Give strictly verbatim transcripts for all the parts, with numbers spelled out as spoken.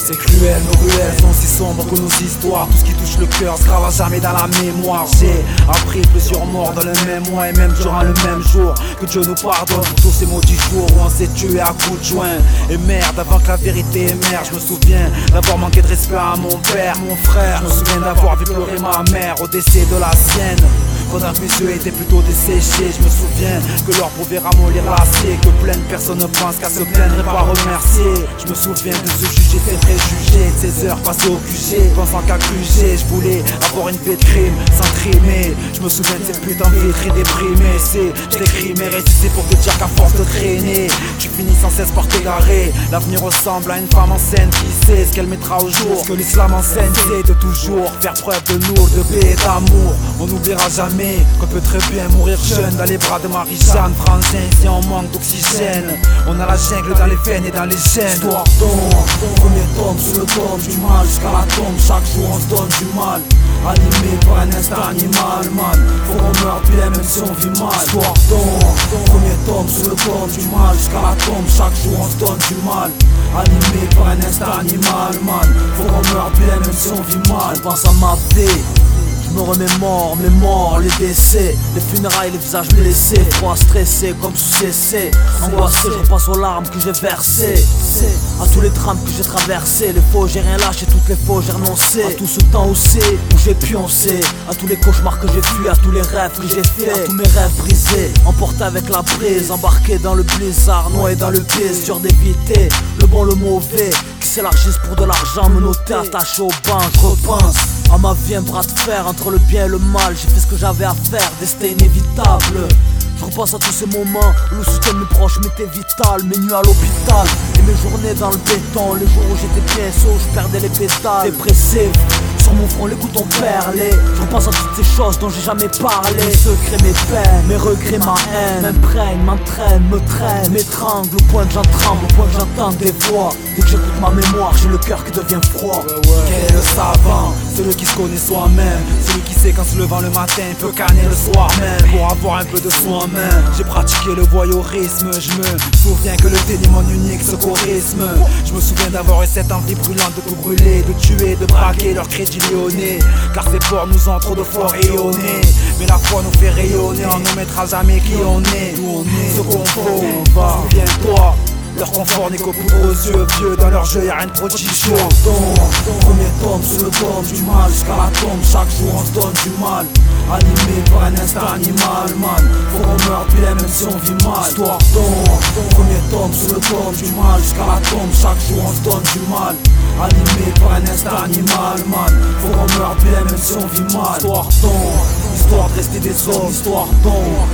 C'est cruel, nos ruelles sont si sombres que nos histoires. Tout ce qui touche le cœur se gravera jamais dans la mémoire. J'ai appris plusieurs morts dans le même mois et même durant le même jour. Que Dieu nous pardonne pour tous ces maudits jours où on s'est tué à coups de joint. Et merde, avant que la vérité émerge, je me souviens d'avoir manqué de respect à mon père, mon frère. Je me souviens d'avoir vu pleurer ma mère au décès de la sienne. Pendant que mes yeux étaient plutôt desséchés, je me souviens que l'or pouvait ramollir l'acier. Que plein de personnes ne pensent qu'à se plaindre et pas remercier. Je me souviens de ce juger, ces préjugés, de ces heures passées au Q G, pensant qu'à Q G, je voulais avoir une vie de crime sans trimer. Je me souviens de cette putain de vie très déprimée. C'est, je t'écris mes récits, c'est pour te dire qu'à force de traîner, tu finis sans cesse par t'égarer. L'avenir ressemble à une femme enceinte qui sait ce qu'elle mettra au jour. Ce que l'islam enseigne, c'est de toujours faire preuve de lourd, de paix et d'amour. On n'oubliera jamais qu'on peut très bien mourir jeune dans les bras de Marie-Jeanne. Frangin, si on manque d'oxygène, on a la jungle dans les veines et dans les gènes. Histoire d'ombre, premier tombe sous le dôme du mal. Jusqu'à la tombe, chaque jour on se donne du mal. Animé par un instinct animal, man. Faut qu'on meure bien même si on vit mal. Histoire d'ombre, premier tombe sous le dôme du mal. Jusqu'à la tombe, chaque jour on se donne du mal. Animé par un instinct animal, man. Faut qu'on meure bien même si on vit mal. Je pense à ma vie, je me remémore les morts, les décès, les funérailles, les visages blessés, froid, stressé comme sous essai. Angoissé, je repense aux larmes que j'ai versées, à tous les drames que j'ai traversés. Les faux, j'ai rien lâché, toutes les faux, j'ai renoncé. À tout ce temps aussi où j'ai pioncé, à tous les cauchemars que j'ai fui, à tous les rêves que j'ai fait, à tous mes rêves brisés, emportés avec la brise, embarqué dans le blizzard, noyé dans le bise, dur d'éviter le bon, le mauvais, qui s'élargissent pour de l'argent, me noter attaché au banc. Je repense à ma vie, un bras de fer entre le bien et le mal. J'ai fait ce que j'avais à faire, destin inévitable. Je repense à tous ces moments où le soutien de mes proches m'était vital. Mes nuits à l'hôpital et mes journées dans le béton. Les jours où j'étais P S O, je perdais les pétales. Dépressif, sur mon front les coups ont perlé. Je repense à toutes ces choses dont j'ai jamais parlé. Mes secrets, mes peines, mes regrets, ma haine m'imprègne, m'entraîne, me traîne, m'étrangle au point que j'en tremble, au point que j'entends des voix. Dès que j'écoute ma mémoire, j'ai le cœur qui devient froid. Ouais, ouais. Quel est le savant? Celui qui se connaît soi-même. Celui qui sait qu'en se levant le matin peut canner le soir même pour avoir un peu de soi-même. J'ai pratiqué le voyeurisme. Je me souviens que le déni mon unique secourisme. Je me souviens d'avoir eu cette envie brûlante de tout brûler, de tuer, de braquer leur crédit lyonnais. Car ces ports nous ont trop de fois rayonnés. Mais la foi nous fait rayonner, on ne mettra jamais qui on est. Ce qu'on faut, souviens-toi, leur confort n'est qu'au poudre aux yeux, vieux dans leur jeu y'a rien de prodigieux. Premier tombe sous le dôme du mal. Jusqu'à la tombe, chaque jour on se donne du mal. Animé par un instinct animal, man. Faut qu'on meure bien même si on vit mal. Histoire d'ombre, premier tombe sous le dôme du mal. Jusqu'à la tombe, chaque jour on se donne du mal. Animé par un instinct animal, man. Faut qu'on meure bien même si on vit mal. Histoire d'ombre, histoire de rester des hommes. Histoire d'ombre,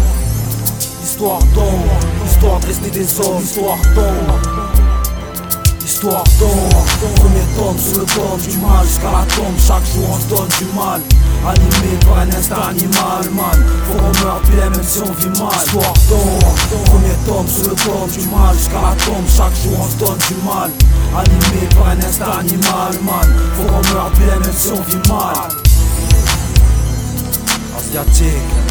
histoire d'ombre, histoire de rester des hommes. Histoire d'ombre, histoire d'ombre, premier tombe sous le dôme du mal. Jusqu'à la tombe, chaque jour on se donne du mal. Animé par un instinct animal, man. Faut qu'on meure bien même si on vit mal. Histoire d'ombre, premier tombe sous le dôme du mal. Jusqu'à la tombe, chaque jour on se donne du mal. Animé par un instinct animal, man. Faut qu'on meure bien même si on vit mal. Asiatique.